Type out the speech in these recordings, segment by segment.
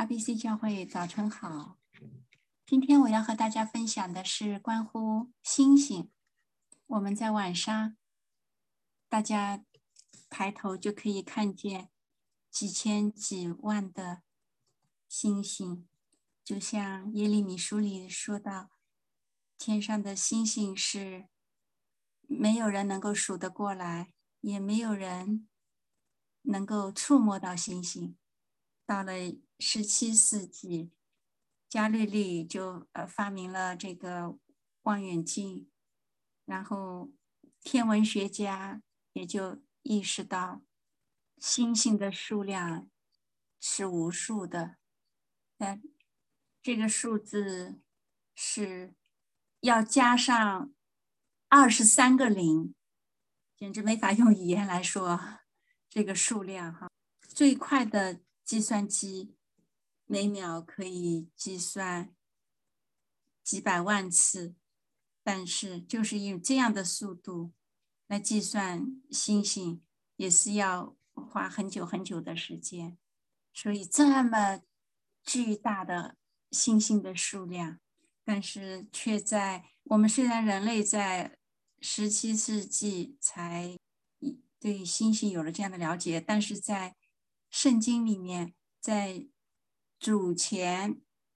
RBC 教会早晨好，今天我要和大家分享的是关乎星星。我们在晚上，大家抬头就可以看见几千几万的星星，就像耶利米书里说到，天上的星星是没有人能够数得过来，也没有人能够触摸到星星。到了17世纪，伽利略就发明了这个望远镜，然后天文学家也就意识到星星的数量是无数的，这个数字是要加上23个零，简直没法用语言来说这个数量哈。最快的计算机每秒可以计算几百万次，但是就是用这样的速度来计算星星，也是要花很久很久的时间。所以这么巨大的星星的数量，但是却在我们虽然人类在17世纪才对星星有了这样的了解，但是在圣经里面，在主前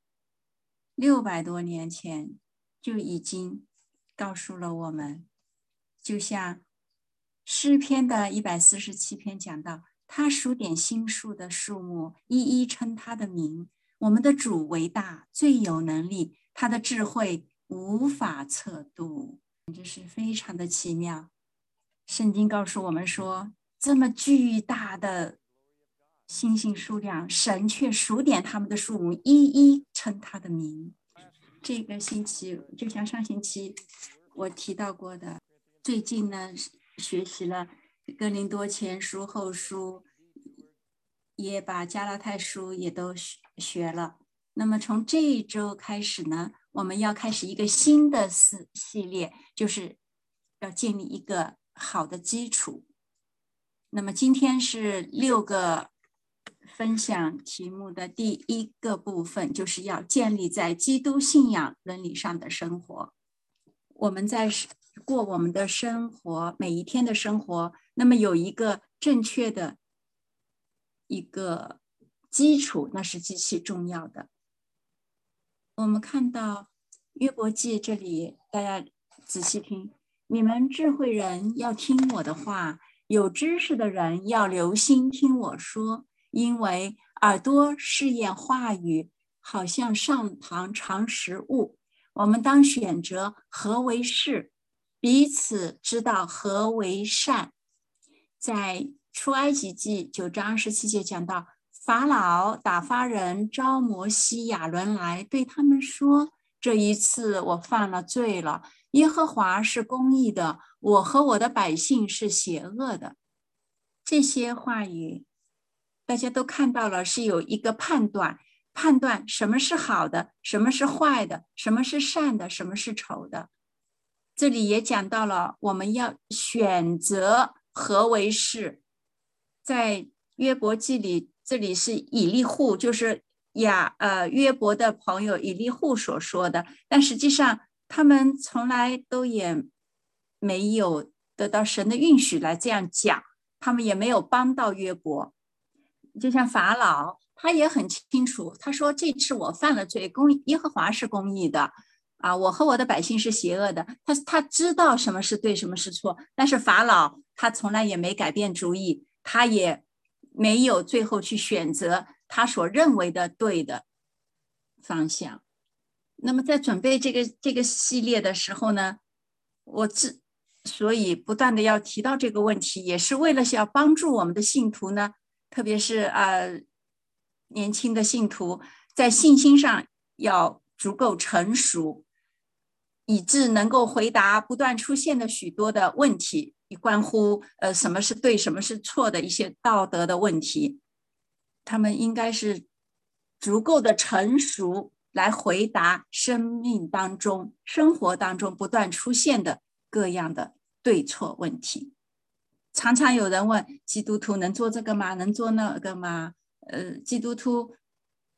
600多年前就已经告诉了我们，就像诗篇的147篇讲到，他数点星数的数目，一一称他的名。我们的主为大，最有能力，他的智慧无法测度，这是非常的奇妙。圣经告诉我们说，这么巨大的星星数量，神却数点他们的数目，一一称他的名。这个星期就像上星期我提到过的，最近呢学习了哥林多前书后书，也把加拉太书也都学了。那么从这一周开始呢，我们要开始一个新的系列，就是要建立一个好的基础。那么今天是6个分享题目的第1个部分，就是要建立在基督信仰伦理上的生活。我们在过我们的生活，每一天的生活，那么有一个正确的一个基础，那是极其重要的。我们看到约伯记这里，大家仔细听，你们智慧人要听我的话，有知识的人要留心听我说，因为耳朵试验话语，好像上膛尝食物。我们当选择何为是，彼此知道何为善。在出埃及记9章27节讲到，法老打发人招摩西亚伦来，对他们说，这一次我犯了罪了，耶和华是公义的，我和我的百姓是邪恶的。这些话语大家都看到了，是有一个判断什么是好的，什么是坏的，什么是善的，什么是丑的。这里也讲到了我们要选择何为是。在约伯记里，这里是以利户，就是约伯的朋友以利户所说的，但实际上他们从来都也没有得到神的允许来这样讲，他们也没有帮到约伯。就像法老，他也很清楚，他说这次我犯了罪，耶和华是公义的啊，我和我的百姓是邪恶的。他知道什么是对，什么是错，但是法老他从来也没改变主意，他也没有最后去选择他所认为的对的方向。那么在准备这个系列的时候呢，所以不断的要提到这个问题，也是为了要帮助我们的信徒呢，特别是年轻的信徒，在信心上要足够成熟，以致能够回答不断出现的许多的问题，关乎什么是对，什么是错的一些道德的问题。他们应该是足够的成熟来回答生命当中、生活当中不断出现的各样的对错问题。常常有人问，基督徒能做这个吗？能做那个吗？基督徒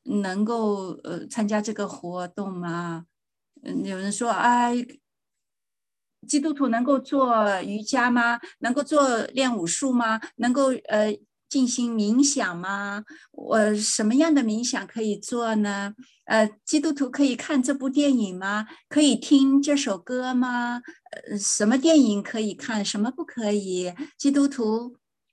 能够参加这个活动吗？有人说啊，基督徒能够做瑜伽吗？能够练武术吗？能够进行冥想吗？什么样的冥想可以做呢？基督徒可以看这部电影吗？可以听这首歌吗？什么电影可以看，什么不可以？基督徒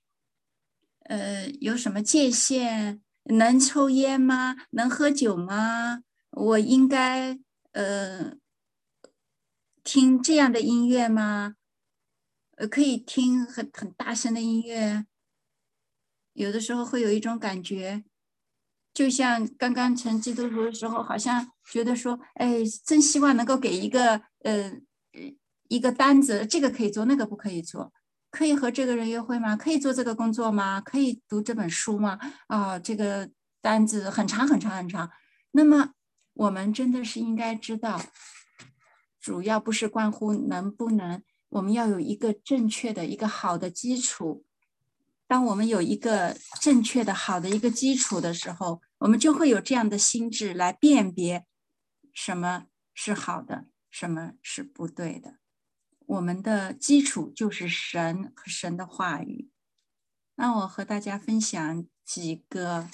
有什么界限？能抽烟吗？能喝酒吗？我应该听这样的音乐吗？可以听很大声的音乐，有的时候会有一种感觉，就像刚刚成基督徒的时候，好像觉得说，哎，真希望能够给一个单子，这个可以做，那个不可以做。可以和这个人约会吗？可以做这个工作吗？可以读这本书吗？啊，这个单子很长很长很长。那么我们真的是应该知道，主要不是关乎能不能，我们要有一个正确的一个好的基础。当我们有一个正确的好的一个基础的时候，我们就会有这样的心智来辨别什么是好的，什么是不对的。我们的基础就是神和神的话语。那我和大家分享几个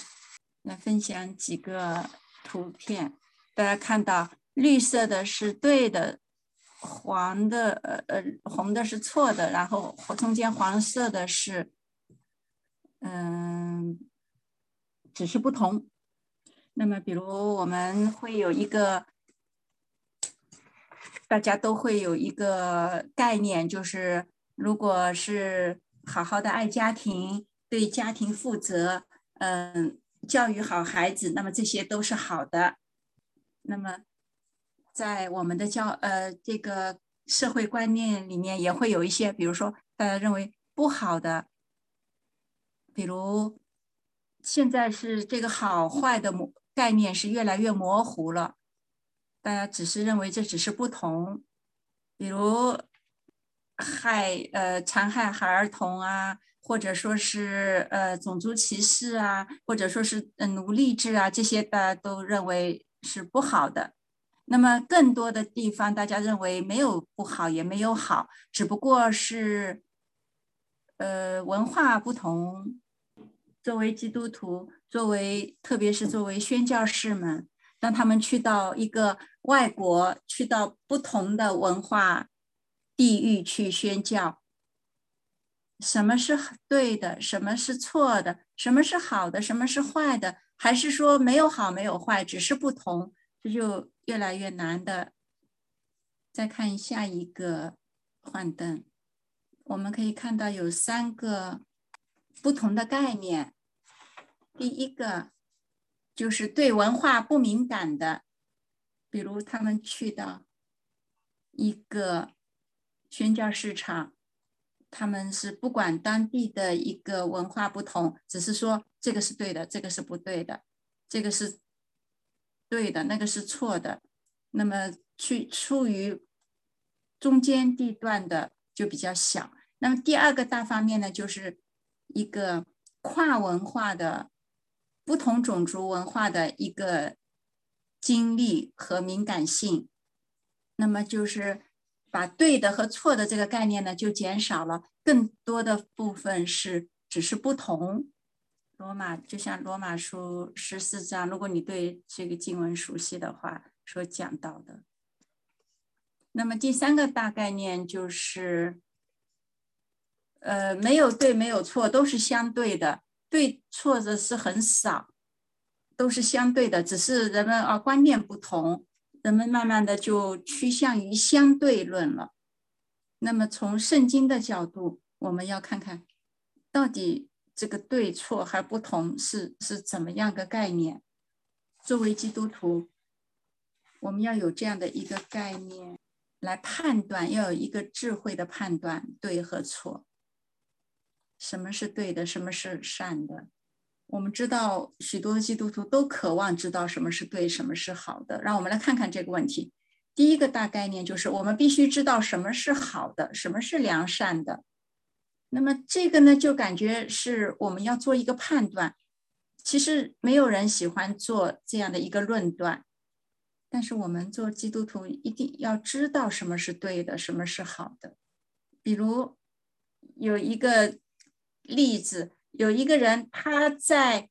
图片，大家看到绿色的是对的，红的是错的，然后中间黄色的是只是不同。那么比如我们会有一个大家都会有一个概念，就是如果是好好的爱家庭，对家庭负责，教育好孩子，那么这些都是好的。那么在我们的这个社会观念里面，也会有一些，比如说大家认为不好的，比如现在是这个好坏的概念是越来越模糊了，大家只是认为这只是不同，比如残害儿童啊，或者说是种族歧视啊，或者说是奴隶制啊，这些大家都认为是不好的。那么更多的地方，大家认为没有不好，也没有好，只不过是文化不同。作为基督徒，特别是作为宣教士们，当他们去到一个外国，去到不同的文化地域去宣教，什么是对的，什么是错的，什么是好的，什么是坏的，还是说没有好没有坏，只是不同，这就越来越难的。再看下一个幻灯，我们可以看到有3个不同的概念。第一个就是对文化不敏感的，比如他们去到一个宣教市场，他们是不管当地的一个文化不同，只是说这个是对的，这个是不对的，这个是对的，那个是错的。那么处于中间地段的就比较小。那么第2个大方面呢，就是一个跨文化的不同种族文化的一个经历和敏感性。那么就是把对的和错的这个概念呢就减少了，更多的部分只是不同。就像罗马书14章，如果你对这个经文熟悉的话，所讲到的。那么第3个大概念就是没有对没有错，都是相对的，对错的是很少，都是相对的，只是人们观念不同，人们慢慢的就趋向于相对论了。那么从圣经的角度，我们要看看到底这个对错还不同是怎么样个概念。作为基督徒，我们要有这样的一个概念来判断，要有一个智慧的判断对和错，什么是对的，什么是善的。我们知道许多基督徒都渴望知道什么是对，什么是好的。让我们来看看这个问题。第一个大概念就是我们必须知道什么是好的，什么是良善的。那么这个呢，就感觉是我们要做一个判断， 其实没有人喜欢做这样的一个论断，但是我们做基督徒一定要知道什么是对的，什么是好的。比如有一个例子，有一个人他在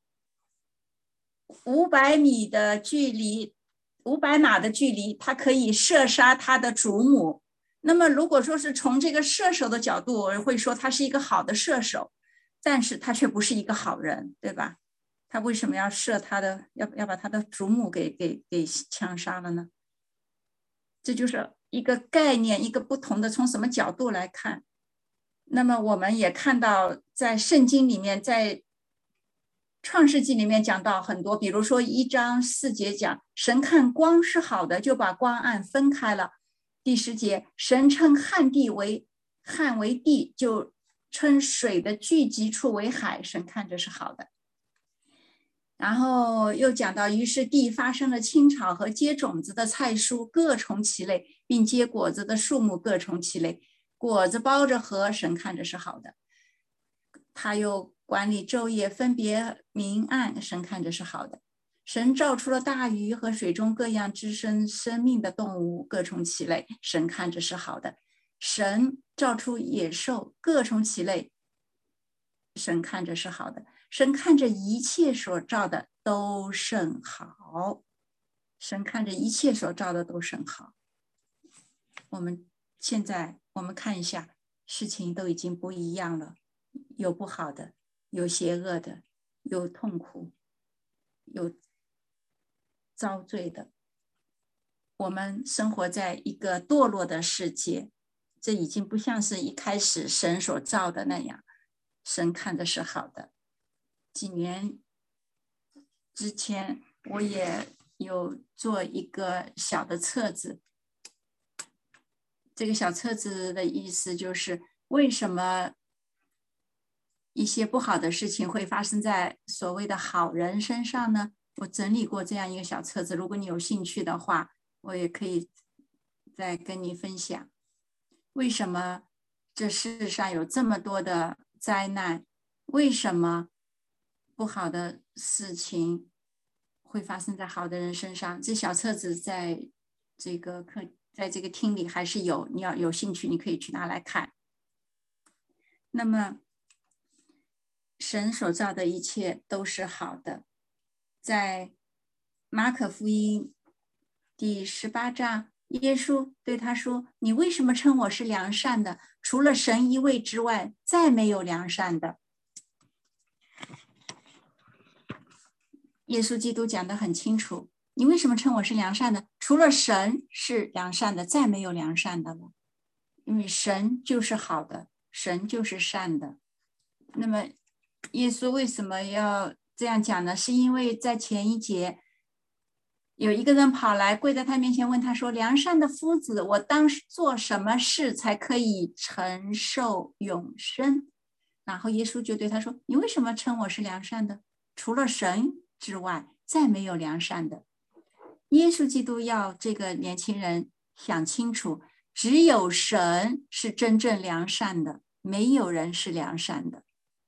500米的距离，500码的距离，他可以射杀他的主母。那么如果说是从这个射手的角度，我会说他是一个好的射手，但是他却不是一个好人，对吧？他为什么要射他的，要把他的主母给枪杀了呢？这就是一个概念，一个不同的从什么角度来看。那么我们也看到在圣经里面，在创世纪里面讲到很多，比如说1章4节讲，神看光是好的，就把光暗分开了。第10节，神称旱为地，就称水的聚集处为海，神看着是好的。然后又讲到，于是地发生了青草和结种子的菜蔬各从其类，并结果子的树木各从其类，果子包着核，神看着是好的。他又管理昼夜，分别明暗，神看着是好的。神造出了大鱼和水中各样滋生生命的动物，各从其类，神看着是好的。神造出野兽，各从其类，神看着是好的。神看着一切所造的都甚好，神看着一切所造的都甚好。我们现在看一下，事情都已经不一样了，有不好的，有邪恶的，有痛苦，有遭罪的。我们生活在一个堕落的世界，这已经不像是一开始神所造的那样，神看的是好的。几年之前我也有做一个小的册子，这个小册子的意思就是为什么一些不好的事情会发生在所谓的好人身上呢？我整理过这样一个小册子，如果你有兴趣的话，我也可以再跟你分享为什么这世上有这么多的灾难，为什么不好的事情会发生在好的人身上。这小册子在这个厅里还是有，你要有兴趣你可以去拿来看。那么神所造的一切都是好的。在马可福音第18章，耶稣对他说，你为什么称我是良善的？除了神一位之外，再没有良善的。耶稣基督讲得很清楚，你为什么称我是良善的？除了神是良善的，再没有良善的了。因为神就是好的，神就是善的。那么耶稣为什么要这样讲呢？是因为在前一节有一个人跑来跪在他面前问他说，良善的夫子，我当做什么事才可以承受永生？然后耶稣就对他说，你为什么称我是良善的？除了神之外，再没有良善的。耶稣基督要这个年轻人想清楚，只有神是真正良善的，没有人是良善的。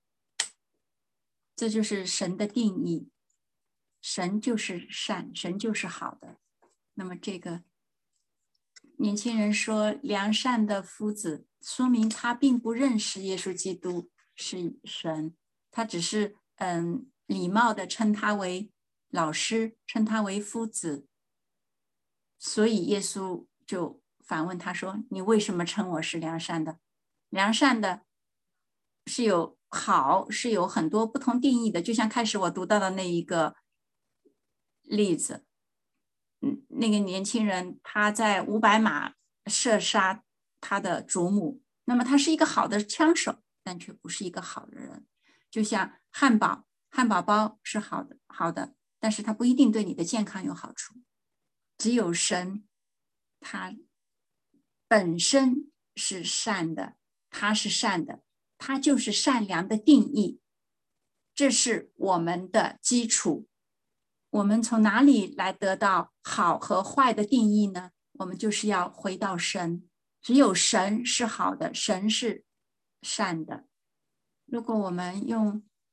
这就是神的定义，神就是善，神就是好的。那么这个年轻人说良善的夫子，说明他并不认识耶稣基督是神，他只是礼貌的称他为老师，称他为夫子。所以耶稣就反问他说，你为什么称我是良善的？良善的是有好，是有很多不同定义的，就像开始我读到的那一个例子，那个年轻人他在500码射杀他的主母，那么他是一个好的枪手，但却不是一个好的人。就像汉堡包是好的，但是它不一定对你的健康有好处。只有神，他本身是善的，他是善的，他就是善良的定义，这是我们的基础。我们从哪里来得到好和坏的定义呢？我们就是要回到神，只有神是好的，神是善的。如果我们用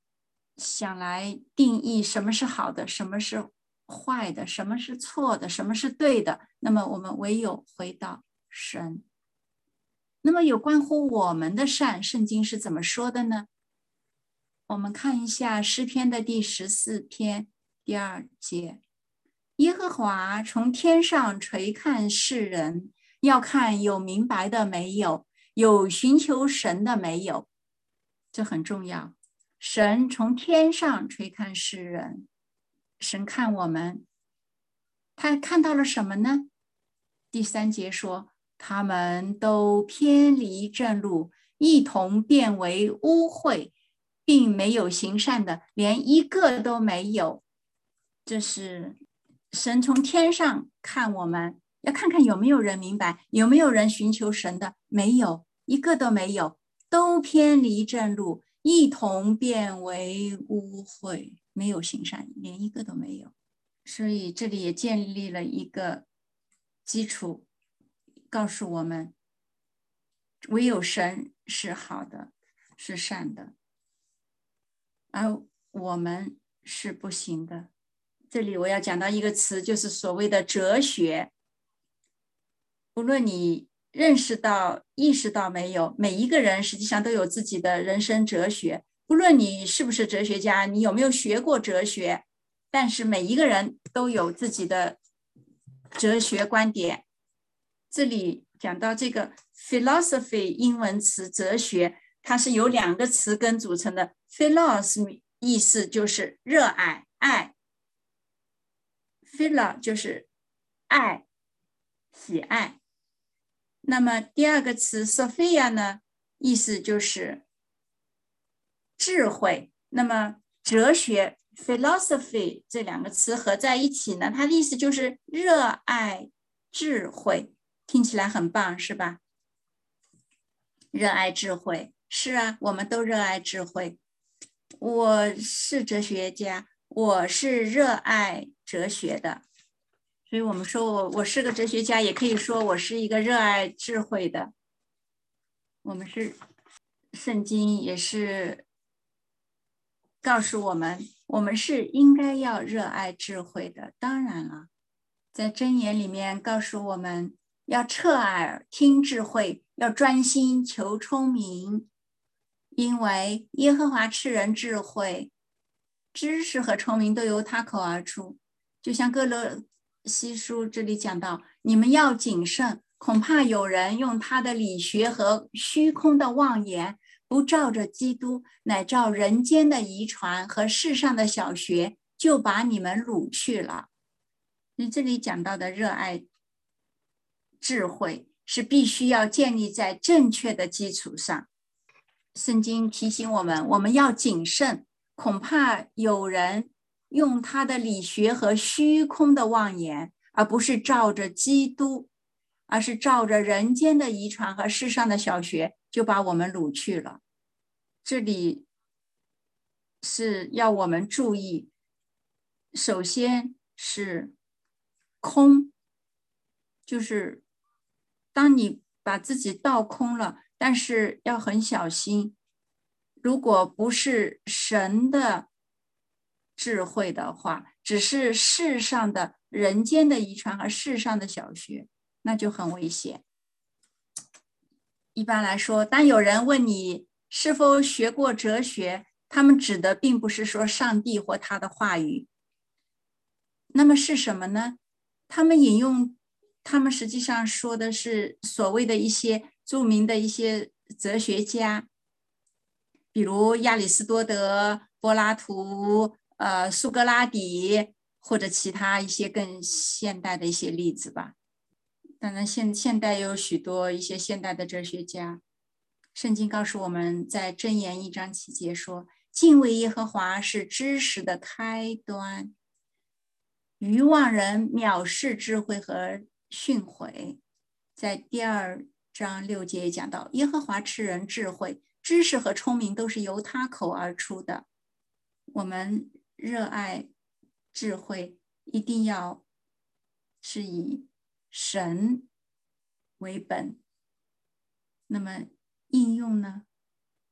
想来定义什么是好的，什么是坏的，什么是错的，什么是对的，那么我们唯有回到神。那么有关乎我们的善，圣经是怎么说的呢？我们看一下诗篇的第14篇第2节，耶和华从天上垂看世人，要看有明白的没有，有寻求神的没有。这很重要。神从天上垂看世人，神看我们，他看到了什么呢？第3节说，他们都偏离正路，一同变为污秽，并没有行善的，连一个都没有。这是神从天上看我们，要看看有没有人明白，有没有人寻求神的，没有，一个都没有，都偏离正路，一同变为污秽，没有行善，连一个都没有。所以这里也建立了一个基础，告诉我们唯有神是好的，是善的，而我们是不行的。这里我要讲到一个词，就是所谓的哲学。无论你认识到、意识到没有，每一个人实际上都有自己的人生哲学。不论你是不是哲学家，你有没有学过哲学，但是每一个人都有自己的哲学观点。这里讲到这个 philosophy 英文词哲学，它是由2个词根组成的。philos 意思就是热爱、爱。philo 就是爱、喜爱。那么第2个词 Sophia 呢，意思就是智慧。那么哲学 philosophy 这2个词合在一起呢，它的意思就是热爱智慧。听起来很棒，是吧？热爱智慧，是啊，我们都热爱智慧。我是哲学家，我是热爱哲学的。所以我们说我是个哲学家，也可以说我是一个热爱智慧的。我们是圣经也是告诉我们，我们是应该要热爱智慧的。当然了，在箴言里面告诉我们要侧耳听智慧，要专心求聪明，因为耶和华赐人智慧，知识和聪明都由他口而出。就像哥罗西书这里讲到，你们要谨慎，恐怕有人用他的理学和虚空的妄言，不照着基督，乃照人间的遗传和世上的小学，就把你们掳去了。你这里讲到的热爱智慧，是必须要建立在正确的基础上。圣经提醒我们，我们要谨慎，恐怕有人用他的理学和虚空的妄言，而不是照着基督，而是照着人间的遗传和世上的小学，就把我们掳去了。这里是要我们注意，首先是空，就是当你把自己倒空了，但是要很小心，如果不是神的智慧的话，只是世上的人间的遗传和世上的小学，那就很危险。一般来说，当有人问你是否学过哲学，他们指的并不是说上帝或他的话语，那么是什么呢？他们实际上说的是所谓的一些著名的一些哲学家，比如亚里士多德、柏拉图、苏格拉底，或者其他一些更现代的一些例子吧。当然现代有许多一些现代的哲学家。圣经告诉我们在箴言1章7节说，敬畏耶和华是知识的开端，愚妄人藐视智慧和训诲。在第2章6节也讲到，耶和华赐人智慧，知识和聪明都是由他口而出的。我们热爱智慧，一定要是以神为本。那么应用呢？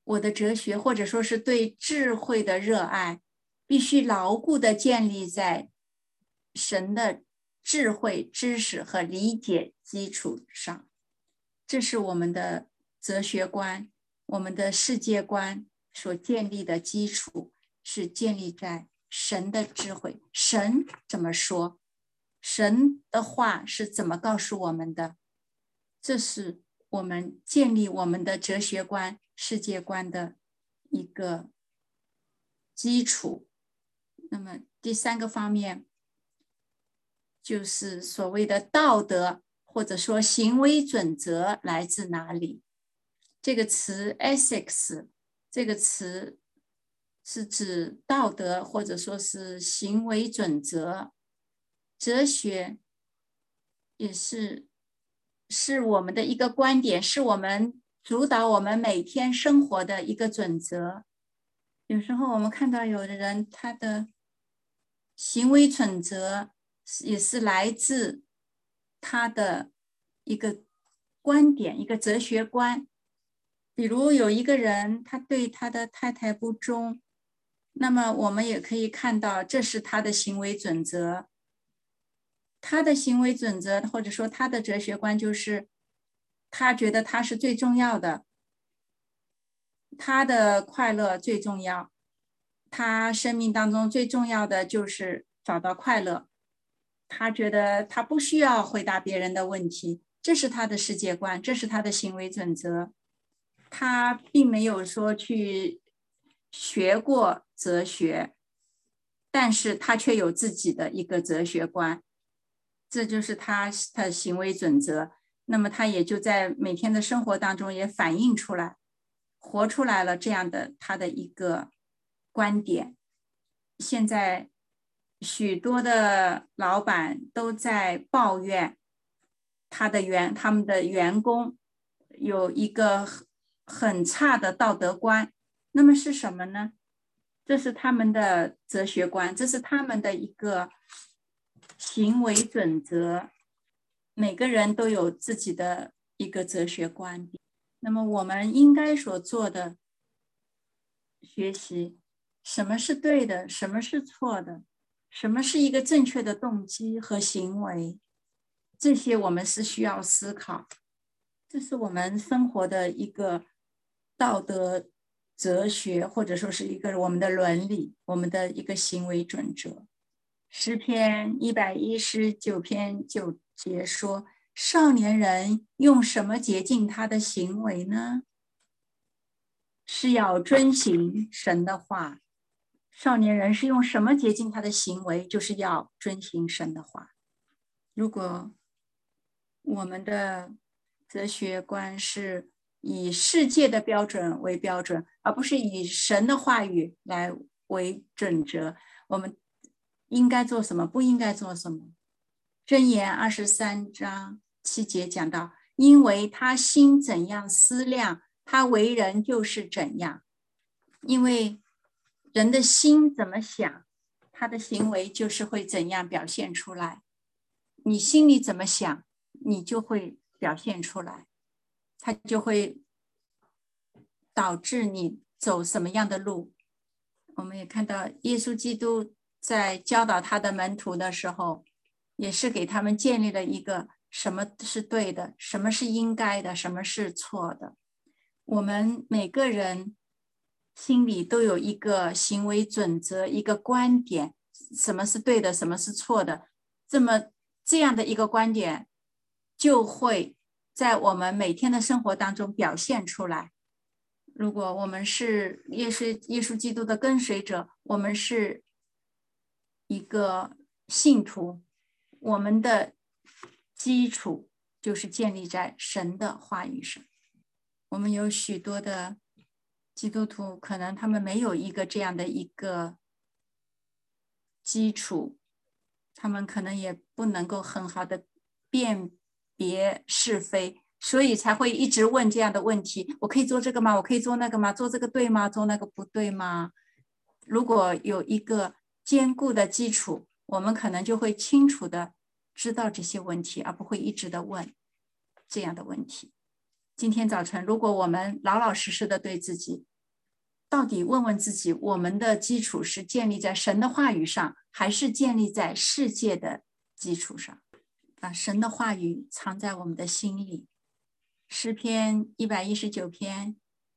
我的哲学，或者说是对智慧的热爱，必须牢固的建立在神的智慧、知识和理解基础上。这是我们的哲学观，我们的世界观所建立的基础，是建立在神的智慧。神怎么说？神的话是怎么告诉我们的？这是我们建立我们的哲学观、世界观的一个基础。那么第三个方面就是所谓的道德，或者说行为准则来自哪里？这个词 ethics 这个词是指道德，或者说是行为准则。哲学也是我们的一个观点，是我们主导我们每天生活的一个准则。有时候我们看到有的人，他的行为准则也是来自他的一个观点，一个哲学观。比如有一个人，他对他的太太不忠，那么我们也可以看到，这是他的行为准则。他的行为准则，或者说他的哲学观，就是他觉得他是最重要的，他的快乐最重要，他生命当中最重要的就是找到快乐。他觉得他不需要回答别人的问题，这是他的世界观，这是他的行为准则。他并没有说去学过哲学，但是他却有自己的一个哲学观，这就是他的行为准则。那么他也就在每天的生活当中也反映出来，活出来了这样的他的一个观点。现在许多的老板都在抱怨他们的员工有一个很差的道德观。那么是什么呢？这是他们的哲学观，这是他们的一个行为准则。每个人都有自己的一个哲学观点。那么我们应该所做的学习，什么是对的，什么是错的，什么是一个正确的动机和行为，这些我们是需要思考。这是我们生活的一个道德哲学，或者说是一个我们的伦理，我们的一个行为准则。诗篇119篇9节说，少年人用什么洁净他的行为呢？是要遵行神的话。少年人是用什么洁净他的行为？就是要遵行神的话。如果我们的哲学观是以世界的标准为标准，而不是以神的话语来为准则，我们应该做什么，不应该做什么。箴言23章7节讲到，因为他心怎样思量，他为人就是怎样。因为人的心怎么想，他的行为就是会怎样表现出来。你心里怎么想，你就会表现出来，它就会导致你走什么样的路。我们也看到耶稣基督在教导他的门徒的时候，也是给他们建立了一个什么是对的，什么是应该的，什么是错的。我们每个人心里都有一个行为准则，一个观点，什么是对的，什么是错的。这样的一个观点就会在我们每天的生活当中表现出来。如果我们是耶稣基督的跟随者，我们是一个信徒，我们的基础就是建立在神的话语上。我们有许多的基督徒，可能他们没有一个这样的一个基础，他们可能也不能够很好的辨别是非，所以才会一直问这样的问题：我可以做这个吗？我可以做那个吗？做这个对吗？做那个不对吗？如果有一个坚固的基础，我们可能就会清楚的知道这些问题，而不会一直的问这样的问题。今天早晨，如果我们老老实实的对自己到底问问自己，我们的基础是建立在神的话语上，还是建立在世界的基础上？神的话语藏在我们的心里。诗篇119篇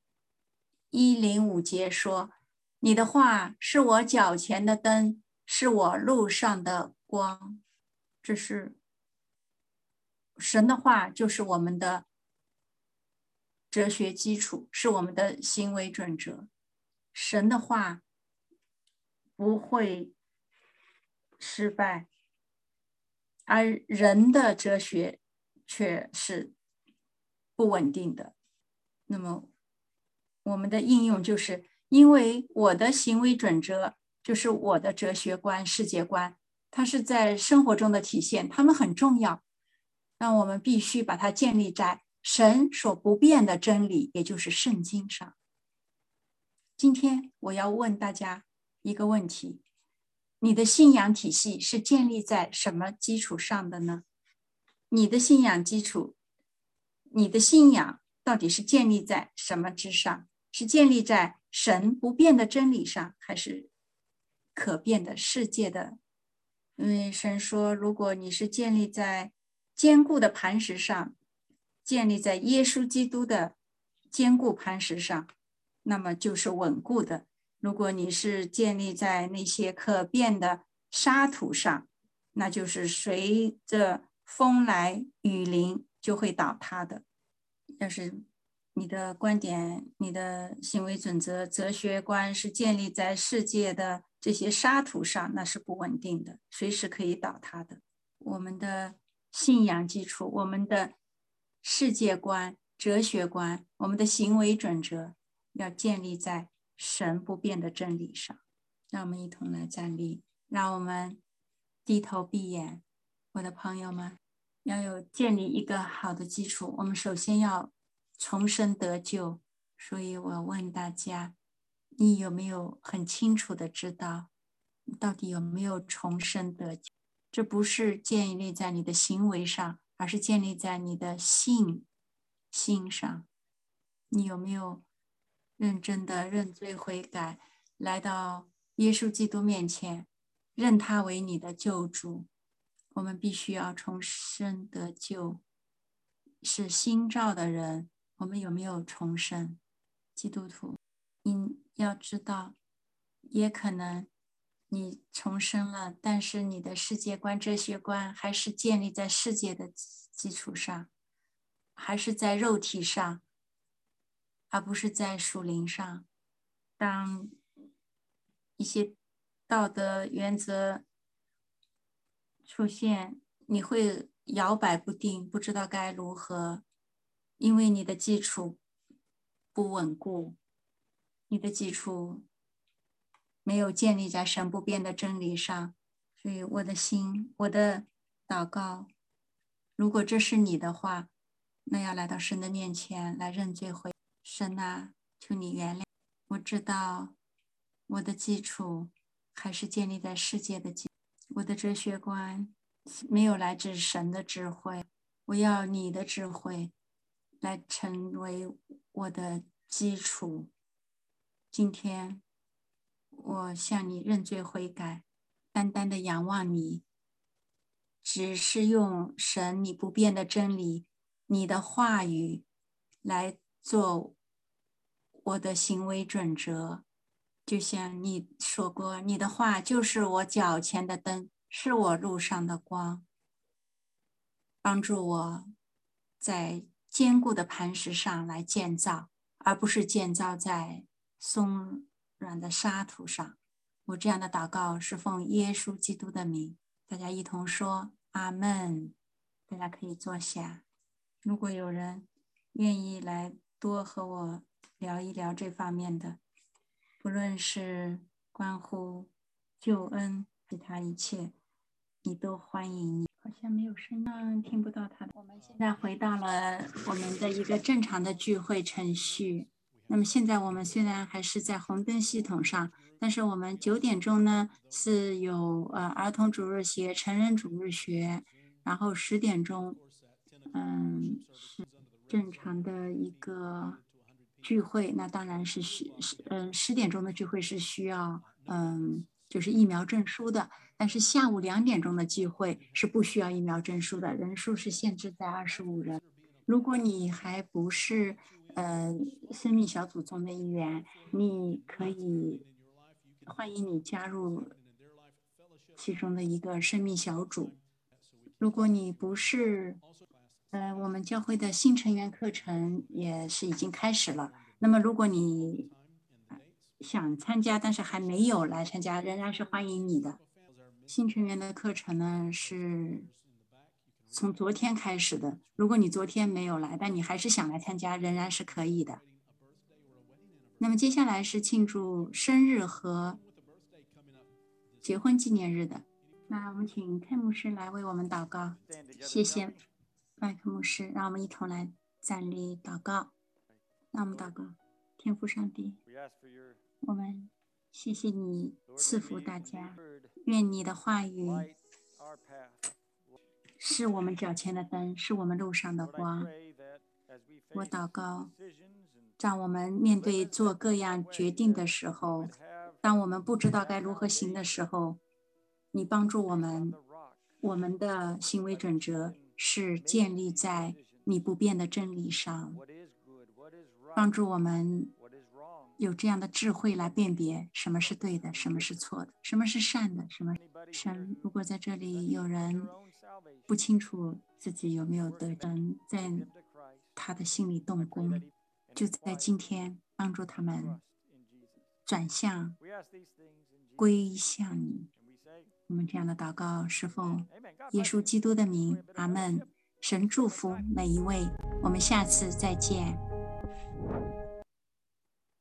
105节说：“你的话是我脚前的灯，是我路上的光。”这是神的话，就是我们的哲学基础，是我们的行为准则。神的话不会失败，而人的哲学却是不稳定的。那么我们的应用就是因为我的行为准则就是我的哲学观、世界观，它是在生活中的体现，它们很重要。那我们必须把它建立在神所不变的真理，也就是圣经上。今天我要问大家一个问题：你的信仰体系是建立在什么基础上的呢？你的信仰基础，你的信仰到底是建立在什么之上？是建立在神不变的真理上，还是可变的世界的？因为神说，如果你是建立在坚固的磐石上，建立在耶稣基督的坚固磐石上，那么就是稳固的。如果你是建立在那些可变的沙土上，那就是随着风来雨淋就会倒塌的。要是你的观点、你的行为准则、哲学观是建立在世界的这些沙土上，那是不稳定的，随时可以倒塌的。我们的信仰基础、我们的世界观、哲学观、我们的行为准则，要建立在神不变的真理上。让我们一同来站立，让我们低头闭眼。我的朋友们，要有建立一个好的基础，我们首先要重生得救。所以我问大家，你有没有很清楚的知道，到底有没有重生得救？这不是建立在你的行为上，而是建立在你的心上。你有没有认真的认罪悔改，来到耶稣基督面前，认他为你的救主？我们必须要重生得救，是新造的人。我们有没有重生？基督徒，你要知道，也可能你重生了，但是你的世界观、哲学观还是建立在世界的基础上，还是在肉体上，而不是在属灵上。当一些道德原则出现，你会摇摆不定，不知道该如何，因为你的基础不稳固，你的基础没有建立在神不变的真理上。所以我的心，我的祷告，如果这是你的话，那要来到神的面前来认罪悔。神啊，求你原谅。我知道我的基础还是建立在世界的基础，我的哲学观没有来自神的智慧，我要你的智慧来成为我的基础。今天我向你认罪悔改，单单的仰望你，只是用神你不变的真理，你的话语来做我的行为准则。就像你说过，你的话就是我脚前的灯，是我路上的光，帮助我在坚固的磐石上来建造，而不是建造在松软的沙土上。我这样的祷告是奉耶稣基督的名，大家一同说阿们。大家可以坐下。如果有人愿意来多和我聊一聊这方面的，不论是关乎救恩，其他一切，你都欢迎你。好像没有声音，听不到他的。我们现在回到了我们的一个正常的聚会程序。那么现在我们虽然还是在红灯系统上，但是我们9点钟呢是有儿童主日学、成人主日学，然后10点钟，是正常的一个聚会，那当然是10点钟的聚会是需要就是疫苗证书的，但是下午2点钟的聚会是不需要疫苗证书的，人数是限制在25人。如果你还不是生命小组中的一员，你可以欢迎你加入其中的一个生命小组。如果你不是我们教会的新成员课程也是已经开始了。那么如果你想参加，但是还没有来参加，仍然是欢迎你的。新成员的课程呢是从昨天开始的。如果你昨天没有来，但你还是想来参加，仍然是可以的。那么接下来是庆祝生日和结婚纪念日的。那我们请Ken牧师来为我们祷告。谢谢麦克牧师，让我们一同来站立祷告。让我们祷告。天父上帝，我们谢谢你赐福大家，愿你的话语是我们脚前的灯，是我们路上的光。我祷告，让我们面对做各样决定的时候，当我们不知道该如何行的时候，你帮助我们，我们的行为准则是建立在你不变的真理上，帮助我们有这样的智慧来辨别什么是对的，什么是错的，什么是善的，什么神。如果在这里有人不清楚自己有没有得神在他的心里动工，就在今天帮助他们转向归向你。我们这样的祷告是奉耶稣基督的名，阿们。神祝福每一位，我们下次再见。